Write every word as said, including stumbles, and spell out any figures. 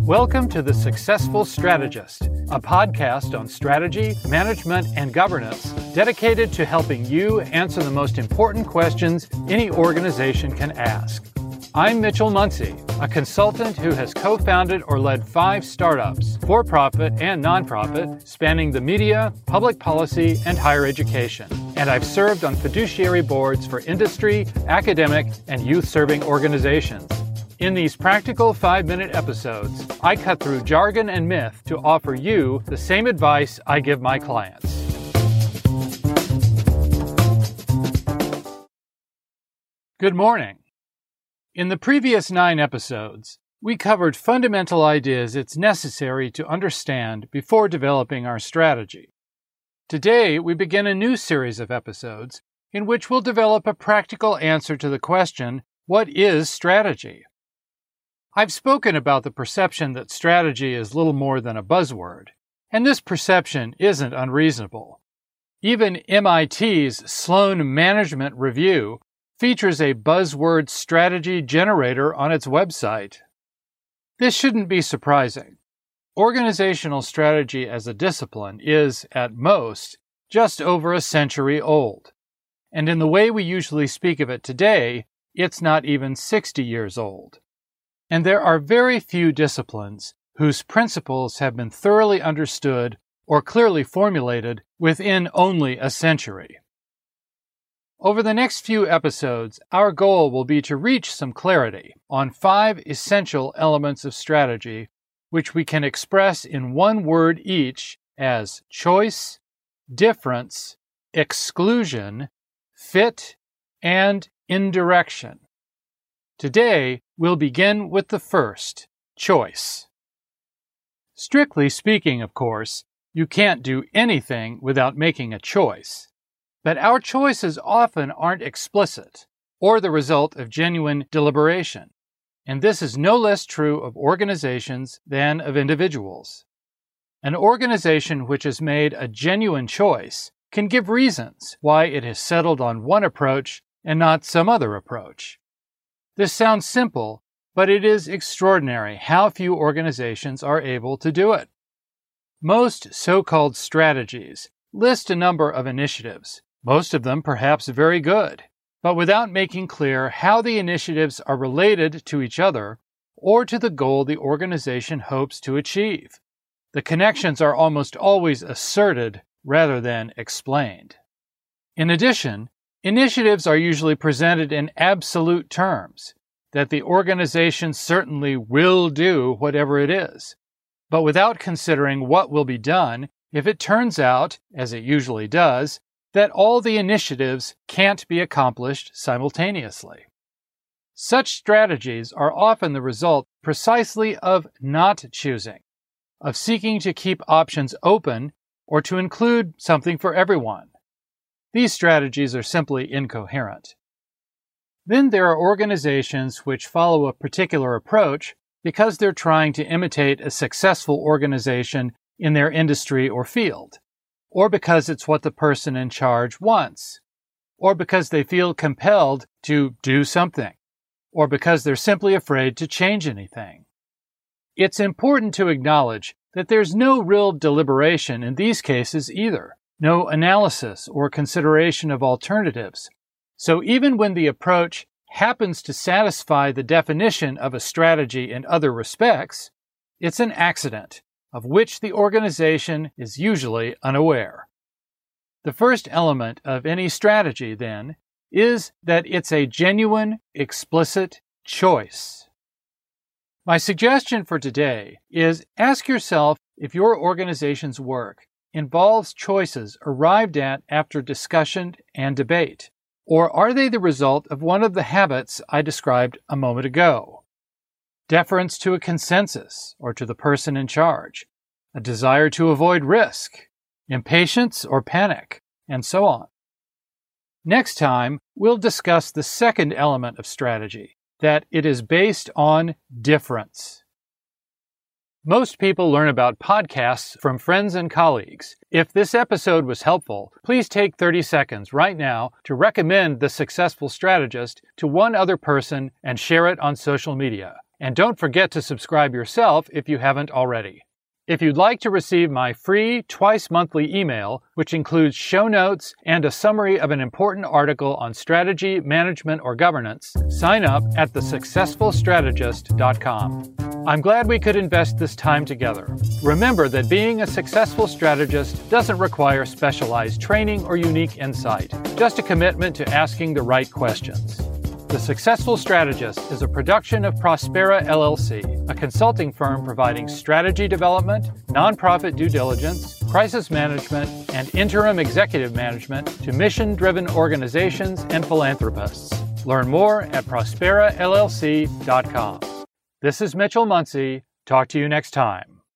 Welcome to The Successful Strategist, a podcast on strategy, management, and governance dedicated to helping you answer the most important questions any organization can ask. I'm Mitchell Muncy, a consultant who has co-founded or led five startups, for-profit and nonprofit, spanning the media, public policy, and higher education. And I've served on fiduciary boards for industry, academic, and youth-serving organizations. In these practical five-minute episodes, I cut through jargon and myth to offer you the same advice I give my clients. Good morning. In the previous nine episodes, we covered fundamental ideas it's necessary to understand before developing our strategy. Today, we begin a new series of episodes in which we'll develop a practical answer to the question, what is strategy? I've spoken about the perception that strategy is little more than a buzzword, and this perception isn't unreasonable. Even M I T's Sloan Management Review features a buzzword strategy generator on its website. This shouldn't be surprising. Organizational strategy as a discipline is, at most, just over a century old, and in the way we usually speak of it today, it's not even sixty years old. And there are very few disciplines whose principles have been thoroughly understood or clearly formulated within only a century. Over the next few episodes, our goal will be to reach some clarity on five essential elements of strategy, which we can express in one word each as choice, difference, exclusion, fit, and indirection. Today, we'll begin with the first, choice. Strictly speaking, of course, you can't do anything without making a choice. But our choices often aren't explicit or the result of genuine deliberation, and this is no less true of organizations than of individuals. An organization which has made a genuine choice can give reasons why it has settled on one approach and not some other approach. This sounds simple, but it is extraordinary how few organizations are able to do it. Most so-called strategies list a number of initiatives, most of them perhaps very good, but without making clear how the initiatives are related to each other or to the goal the organization hopes to achieve. The connections are almost always asserted rather than explained. In addition, initiatives are usually presented in absolute terms, that the organization certainly will do whatever it is, but without considering what will be done if it turns out, as it usually does, that all the initiatives can't be accomplished simultaneously. Such strategies are often the result precisely of not choosing, of seeking to keep options open or to include something for everyone. These strategies are simply incoherent. Then there are organizations which follow a particular approach because they're trying to imitate a successful organization in their industry or field, or because it's what the person in charge wants, or because they feel compelled to do something, or because they're simply afraid to change anything. It's important to acknowledge that there's no real deliberation in these cases either. No analysis or consideration of alternatives. So even when the approach happens to satisfy the definition of a strategy in other respects, it's an accident of which the organization is usually unaware. The first element of any strategy, then, is that it's a genuine, explicit choice. My suggestion for today is ask yourself if your organization's work involves choices arrived at after discussion and debate, or are they the result of one of the habits I described a moment ago? Deference to a consensus or to the person in charge, a desire to avoid risk, impatience or panic, and so on. Next time, we'll discuss the second element of strategy, that it is based on difference. Most people learn about podcasts from friends and colleagues. If this episode was helpful, please take thirty seconds right now to recommend The Successful Strategist to one other person and share it on social media. And don't forget to subscribe yourself if you haven't already. If you'd like to receive my free twice-monthly email, which includes show notes and a summary of an important article on strategy, management, or governance, sign up at the successful strategist dot com. I'm glad we could invest this time together. Remember that being a successful strategist doesn't require specialized training or unique insight, just a commitment to asking the right questions. The Successful Strategist is a production of Prospera L L C, a consulting firm providing strategy development, nonprofit due diligence, crisis management, and interim executive management to mission-driven organizations and philanthropists. Learn more at prospera L L C dot com. This is Mitchell Muncy. Talk to you next time.